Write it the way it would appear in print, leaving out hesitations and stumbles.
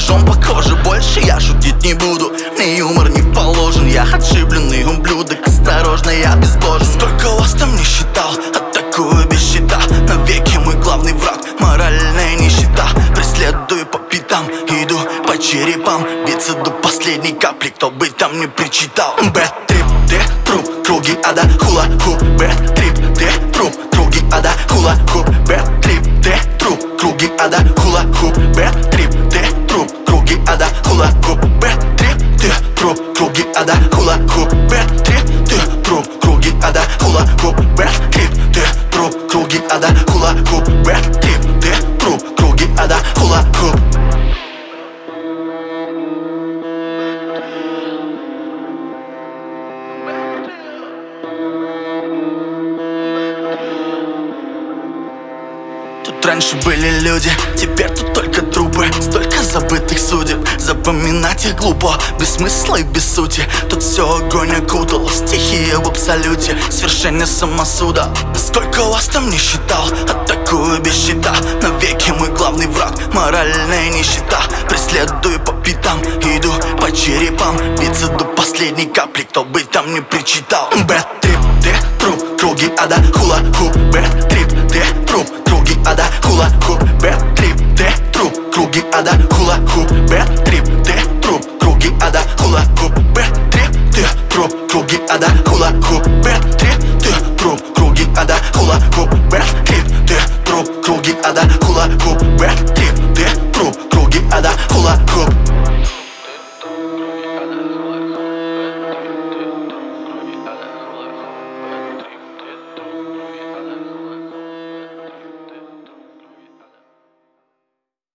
ножом по коже. Больше я шутить не буду, мне юмор не положен. Я отшибленный ублюдок, осторожно, я безбожен. Сколько вас там не считал, атакую без щита. Навеки мой главный враг, моральная нищета. Преследую по пятам, иду по черепам. Биться до последней капли, кто бы там не причитал. Бэт-трип, ты труп, круги ада, хула-хуп. Бэт-трип, ты труп, круги ада, хула-хуп. Бэт-трип, ты труп, круги ада, хула-хуп. Бэт-трип, ты труп, круги ада, хула-хуп. Бэт-трип, ты труп, круги ада, хула-хуп. Бэт-трип, ты труп, круги ада, хула-хуп. Бэт-трип, ты труп, круги ада, хула-хуп. Бэт-трип, ты труп, круги ада, хула-хуп. Тут раньше были люди, теперь тут только трупы. Столько забытых судеб, запоминать их глупо. Без смысла и без сути, тут все огонь окутал. Стихия в абсолюте, свершение самосуда. Сколько вас там не считал, атакую без щита. Навеки мой главный враг, моральная нищета. Преследую по пятам, иду по черепам. Биться до последней капли, кто бы там не причитал. Бэт-трип, ты труп, круги ада, хула-хуп. Бэт-трип, ты труп, круги ада, хула-хуп. Бэт-трип, ты труп, круги ада, хула-хуп.